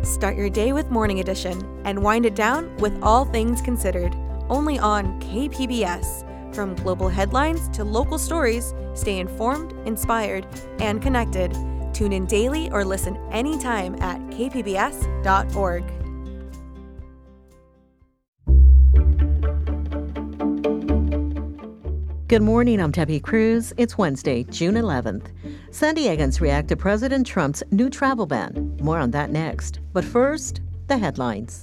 Start your day with Morning Edition and wind it down with All Things Considered, only on KPBS. From global headlines to local stories, stay informed, inspired, and connected. Tune in daily or listen anytime at kpbs.org. Good morning, I'm Debbie Cruz. It's Wednesday, June 11th. San Diegans react to President Trump's new travel ban. More on that next. But first, the headlines.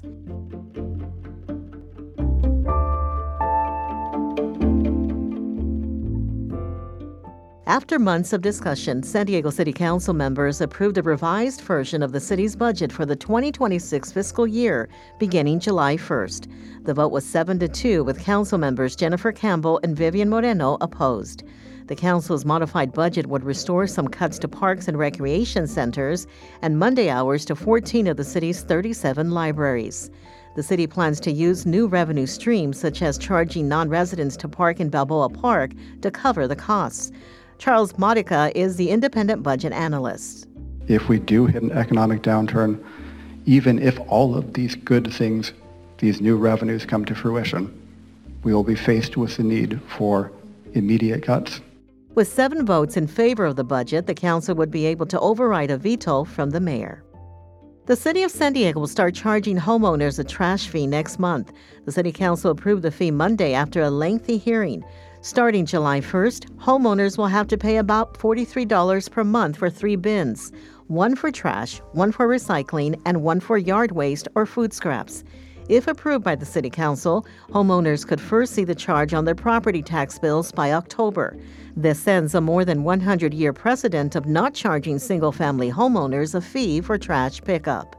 After months of discussion, San Diego City Council members approved a revised version of the city's budget for the 2026 fiscal year, beginning July 1st. The vote was 7-2, with council members Jennifer Campbell and Vivian Moreno opposed. The council's modified budget would restore some cuts to parks and recreation centers and Monday hours to 14 of the city's 37 libraries. The city plans to use new revenue streams, such as charging non-residents to park in Balboa Park, to cover the costs. Charles Modica is the independent budget analyst. If we do hit an economic downturn, even if all of these good things, these new revenues come to fruition, we will be faced with the need for immediate cuts. With 7 votes in favor of the budget, the council would be able to override a veto from the mayor. The city of San Diego will start charging homeowners a trash fee next month. The city council approved the fee Monday after a lengthy hearing. Starting July 1st, homeowners will have to pay about $43 per month for 3 bins, one for trash, one for recycling, and one for yard waste or food scraps. If approved by the City Council, homeowners could first see the charge on their property tax bills by October. This ends a more than 100-year precedent of not charging single-family homeowners a fee for trash pickup.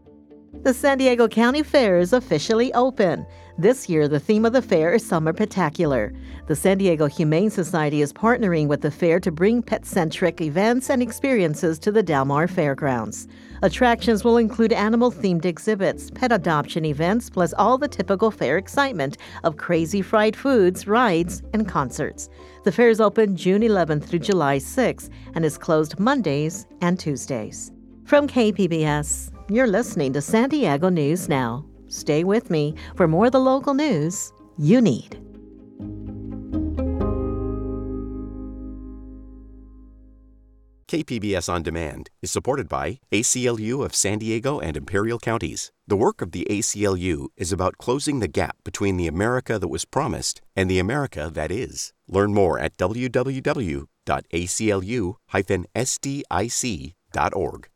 The San Diego County Fair is officially open. This year, the theme of the fair is Summer Petacular. The San Diego Humane Society is partnering with the fair to bring pet-centric events and experiences to the Del Mar Fairgrounds. Attractions will include animal-themed exhibits, pet adoption events, plus all the typical fair excitement of crazy fried foods, rides, and concerts. The fair is open June 11th through July 6th and is closed Mondays and Tuesdays. From KPBS, you're listening to San Diego News Now. Stay with me for more of the local news you need. KPBS On Demand is supported by ACLU of San Diego and Imperial Counties. The work of the ACLU is about closing the gap between the America that was promised and the America that is. Learn more at www.aclu-sdic.org.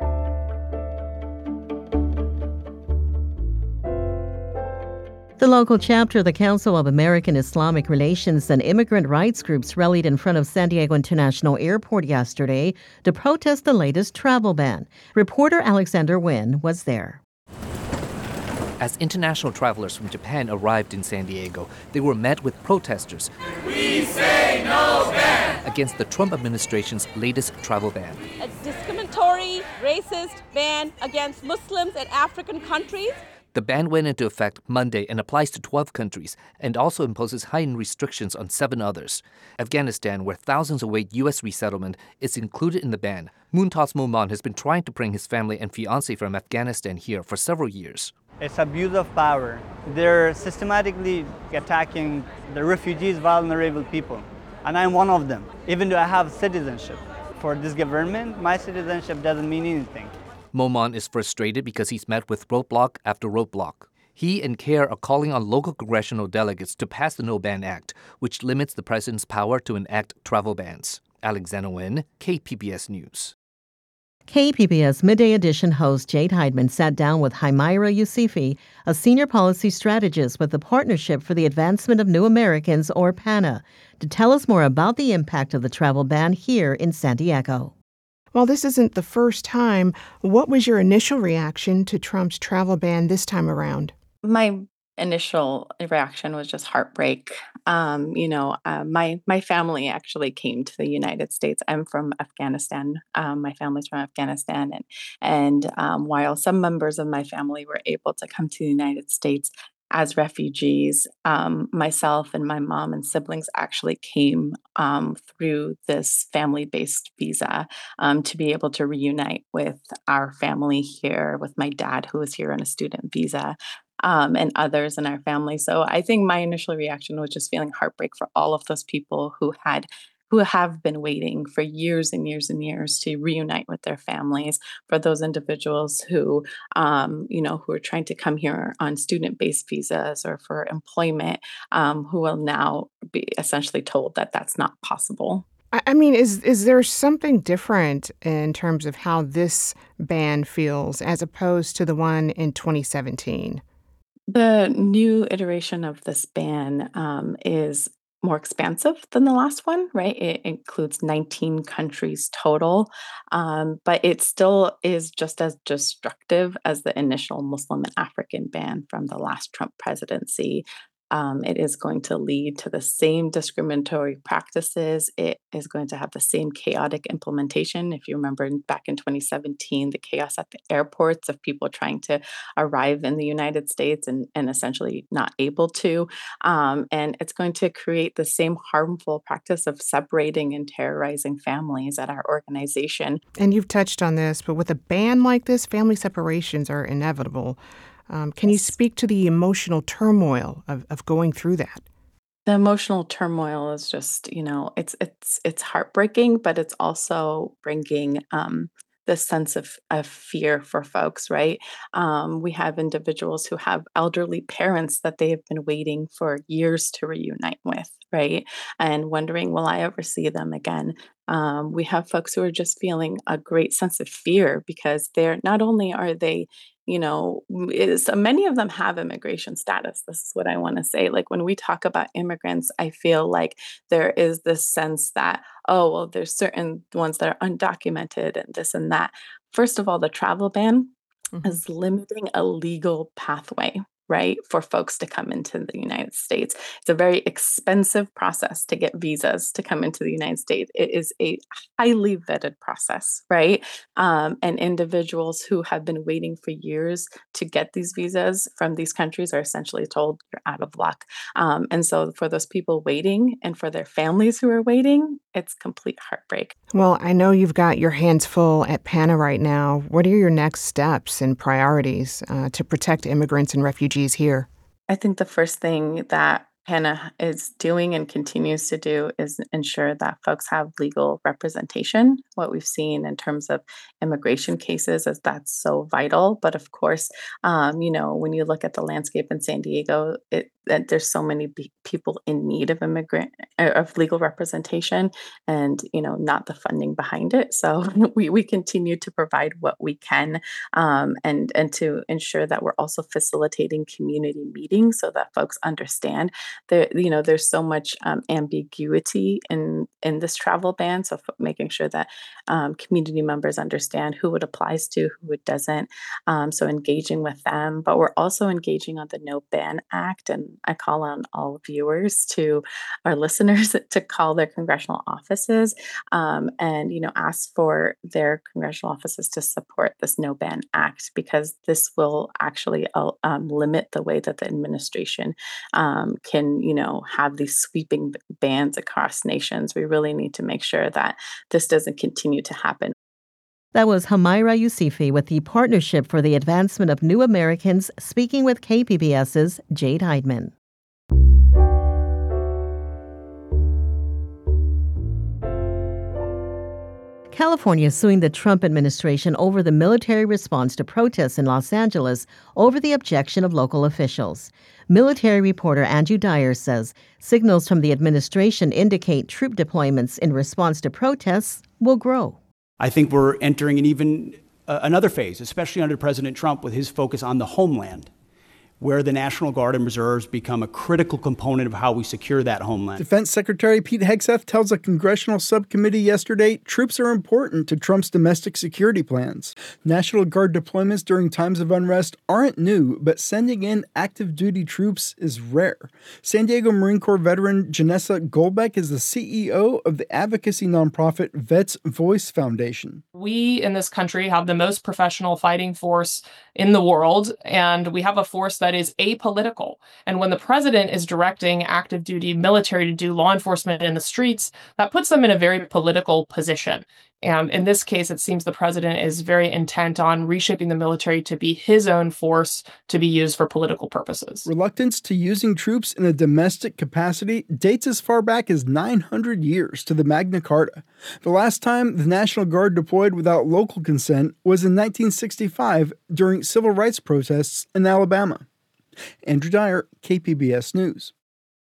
The local chapter of the Council of American Islamic Relations and immigrant rights groups rallied in front of San Diego International Airport yesterday to protest the latest travel ban. Reporter Alexander Nguyen was there. As international travelers from Japan arrived in San Diego, they were met with protesters. We say no ban! Against the Trump administration's latest travel ban. A discriminatory, racist ban against Muslims in African countries. The ban went into effect Monday and applies to 12 countries and also imposes heightened restrictions on 7 others. Afghanistan, where thousands await U.S. resettlement, is included in the ban. Muntas Moman has been trying to bring his family and fiancé from Afghanistan here for several years. It's abuse of power. They're systematically attacking the refugees, vulnerable people. And I'm one of them, even though I have citizenship. For this government, my citizenship doesn't mean anything. Moman is frustrated because he's met with roadblock after roadblock. He and CARE are calling on local congressional delegates to pass the No Ban Act, which limits the president's power to enact travel bans. Alexander Nguyen, KPBS News. KPBS Midday Edition host Jade Heidman sat down with Hymira Yusufi, a senior policy strategist with the Partnership for the Advancement of New Americans, or PANA, to tell us more about the impact of the travel ban here in San Diego. While this isn't the first time, what was your initial reaction to Trump's travel ban this time around? My initial reaction was just heartbreak. My family actually came to the United States. I'm from Afghanistan. My family's from Afghanistan, and while some members of my family were able to come to the United States, as refugees. Myself and my mom and siblings actually came through this family-based visa to be able to reunite with our family here, with my dad, who was here on a student visa. And others in our family. So I think my initial reaction was just feeling heartbreak for all of those people who have been waiting for years and years and years to reunite with their families, for those individuals who are trying to come here on student-based visas or for employment, who will now be essentially told that that's not possible. I mean, is there something different in terms of how this ban feels as opposed to the one in 2017? The new iteration of this ban is more expansive than the last one, right? It includes 19 countries total, but it still is just as destructive as the initial Muslim and African ban from the last Trump presidency. It is going to lead to the same discriminatory practices. It is going to have the same chaotic implementation. If you remember back in 2017, the chaos at the airports of people trying to arrive in the United States and essentially not able to. And it's going to create the same harmful practice of separating and terrorizing families at our organization. And you've touched on this, but with a ban like this, family separations are inevitable. Can you speak to the emotional turmoil of going through that? The emotional turmoil is just, it's heartbreaking, but it's also bringing this sense of fear for folks, right? We have individuals who have elderly parents that they have been waiting for years to reunite with, right? And wondering, will I ever see them again? We have folks who are just feeling a great sense of fear because they're not only are they many of them have immigration status. This is what I want to say. Like when we talk about immigrants, I feel like there is this sense that, oh, well, there's certain ones that are undocumented and this and that. First of all, the travel ban is limiting a legal pathway, right, for folks to come into the United States. It's a very expensive process to get visas to come into the United States. It is a highly vetted process, right? And individuals who have been waiting for years to get these visas from these countries are essentially told you're out of luck. And so for those people waiting and for their families who are waiting, it's complete heartbreak. Well, I know you've got your hands full at PANA right now. What are your next steps and priorities to protect immigrants and refugees here? I think the first thing that PANA is doing and continues to do is ensure that folks have legal representation. What we've seen in terms of immigration cases is that's so vital. But of course, when you look at the landscape in San Diego, there's so many people in need of of legal representation, and not the funding behind it. So we continue to provide what we can, and to ensure that we're also facilitating community meetings so that folks understand there's so much ambiguity in this travel ban. So making sure that community members understand who it applies to, who it doesn't. So engaging with them, but we're also engaging on the No Ban Act. And I call on all viewers our listeners to call their congressional offices and ask for their congressional offices to support this No Ban Act, because this will actually limit the way that the administration can have these sweeping bans across nations. We really need to make sure that this doesn't continue to happen. That was Humaira Yousefi with the Partnership for the Advancement of New Americans speaking with KPBS's Jade Heidman. California is suing the Trump administration over the military response to protests in Los Angeles over the objection of local officials. Military reporter Andrew Dyer says signals from the administration indicate troop deployments in response to protests will grow. I think we're entering another phase, especially under President Trump, with his focus on the homeland, where the National Guard and Reserves become a critical component of how we secure that homeland. Defense Secretary Pete Hegseth tells a congressional subcommittee yesterday troops are important to Trump's domestic security plans. National Guard deployments during times of unrest aren't new, but sending in active duty troops is rare. San Diego Marine Corps veteran Janessa Golbeck is the CEO of the advocacy nonprofit Vets Voice Foundation. We in this country have the most professional fighting force in the world, and we have a force that that is apolitical. And when the president is directing active duty military to do law enforcement in the streets, that puts them in a very political position. And in this case, it seems the president is very intent on reshaping the military to be his own force to be used for political purposes. Reluctance to using troops in a domestic capacity dates as far back as 900 years to the Magna Carta. The last time the National Guard deployed without local consent was in 1965 during civil rights protests in Alabama. Andrew Dyer, KPBS News.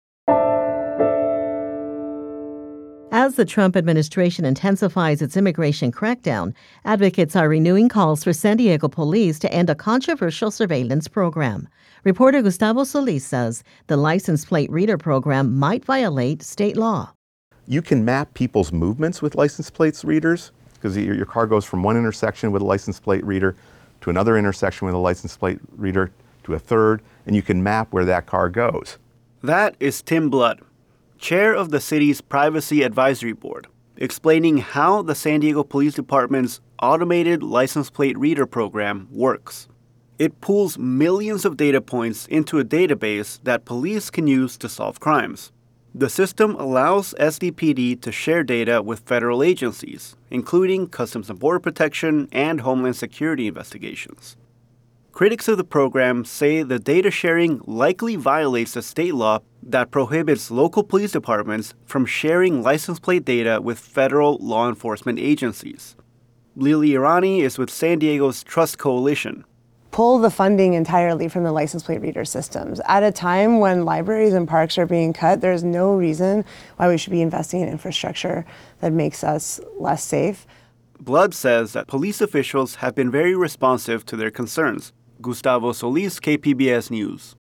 As the Trump administration intensifies its immigration crackdown, advocates are renewing calls for San Diego police to end a controversial surveillance program. Reporter Gustavo Solis says the license plate reader program might violate state law. You can map people's movements with license plate readers because your car goes from one intersection with a license plate reader to another intersection with a license plate reader to a third, and you can map where that car goes. That is Tim Blood, chair of the city's Privacy Advisory Board, explaining how the San Diego Police Department's automated license plate reader program works. It pulls millions of data points into a database that police can use to solve crimes. The system allows SDPD to share data with federal agencies, including Customs and Border Protection and Homeland Security investigations. Critics of the program say the data sharing likely violates a state law that prohibits local police departments from sharing license plate data with federal law enforcement agencies. Lily Irani is with San Diego's Trust Coalition. Pull the funding entirely from the license plate reader systems. At a time when libraries and parks are being cut, there's no reason why we should be investing in infrastructure that makes us less safe. Blood says that police officials have been very responsive to their concerns. Gustavo Solis, KPBS News.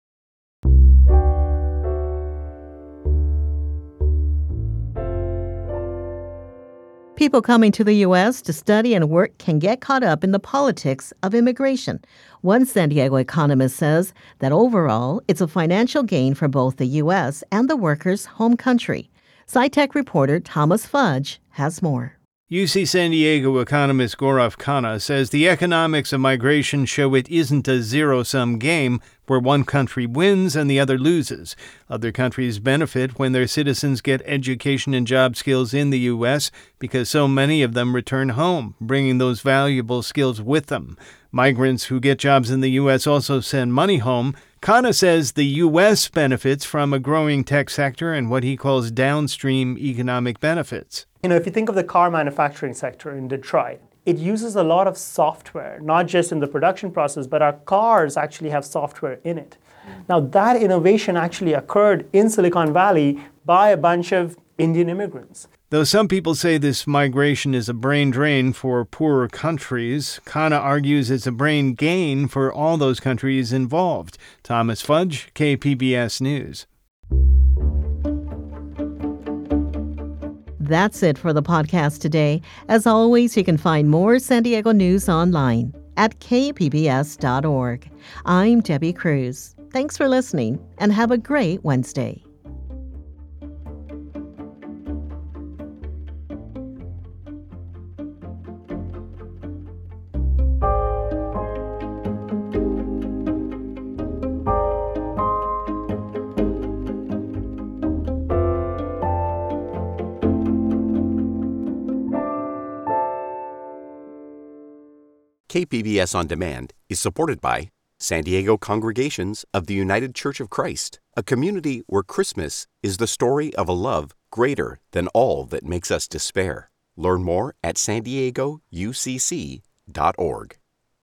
People coming to the U.S. to study and work can get caught up in the politics of immigration. One San Diego economist says that overall, it's a financial gain for both the U.S. and the workers' home country. SciTech reporter Thomas Fudge has more. UC San Diego economist Gaurav Khanna says the economics of migration show it isn't a zero-sum game where one country wins and the other loses. Other countries benefit when their citizens get education and job skills in the U.S. because so many of them return home, bringing those valuable skills with them. Migrants who get jobs in the U.S. also send money home. Khanna says the U.S. benefits from a growing tech sector and what he calls downstream economic benefits. If you think of the car manufacturing sector in Detroit, it uses a lot of software, not just in the production process, but our cars actually have software in it. Now, that innovation actually occurred in Silicon Valley by a bunch of Indian immigrants. Though some people say this migration is a brain drain for poorer countries, Khanna argues it's a brain gain for all those countries involved. Thomas Fudge, KPBS News. That's it for the podcast today. As always, you can find more San Diego news online at kpbs.org. I'm Debbie Cruz. Thanks for listening and have a great Wednesday. KPBS On Demand is supported by San Diego Congregations of the United Church of Christ, a community where Christmas is the story of a love greater than all that makes us despair. Learn more at san diego ucc.org.